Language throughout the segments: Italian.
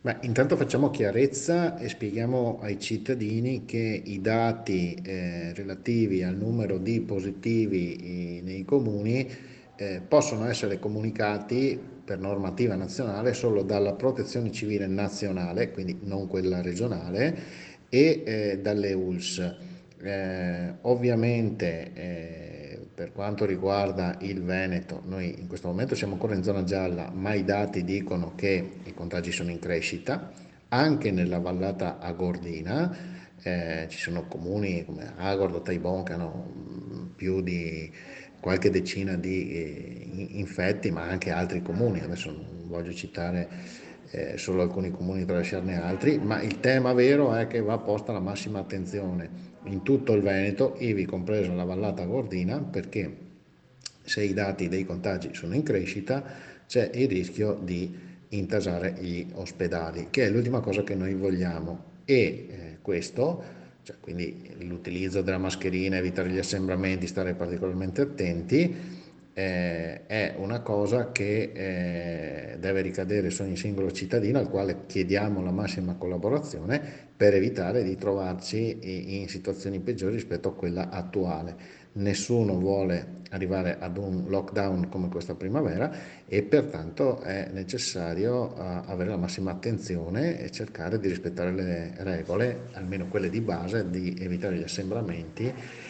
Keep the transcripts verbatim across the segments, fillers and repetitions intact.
Beh, intanto facciamo chiarezza e spieghiamo ai cittadini che i dati eh, relativi al numero di positivi eh, nei comuni eh, possono essere comunicati per normativa nazionale solo dalla Protezione Civile nazionale, quindi non quella regionale, e eh, dalle U L S. Eh, ovviamente eh, per quanto riguarda il Veneto, noi in questo momento siamo ancora in zona gialla, ma i dati dicono che i contagi sono in crescita, anche nella vallata agordina. Eh, ci sono comuni come Agordo, Taibon che hanno mm, più di qualche decina di eh, infetti, ma anche altri comuni. Adesso non voglio citare eh, solo alcuni comuni per lasciarne altri, ma il tema vero è che va posta la massima attenzione in tutto il Veneto, ivi compresa la vallata Gordina, perché se i dati dei contagi sono in crescita c'è il rischio di intasare gli ospedali, che è l'ultima cosa che noi vogliamo. E eh, questo, cioè, quindi l'utilizzo della mascherina, evitare gli assembramenti, stare particolarmente attenti, eh, è una cosa che eh, deve ricadere su ogni singolo cittadino, al quale chiediamo la massima collaborazione per evitare di trovarci in situazioni peggiori rispetto a quella attuale. Nessuno vuole arrivare ad un lockdown come questa primavera e pertanto è necessario uh, avere la massima attenzione e cercare di rispettare le regole, almeno quelle di base, di evitare gli assembramenti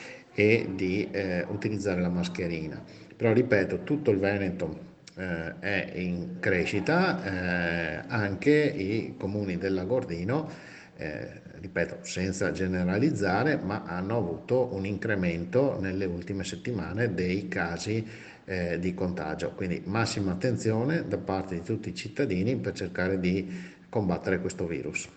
e di eh, utilizzare la mascherina. Però ripeto, tutto il Veneto eh, è in crescita, eh, anche i comuni dell'Agordino, eh, ripeto, senza generalizzare, ma hanno avuto un incremento nelle ultime settimane dei casi eh, di contagio. Quindi massima attenzione da parte di tutti i cittadini per cercare di combattere questo virus.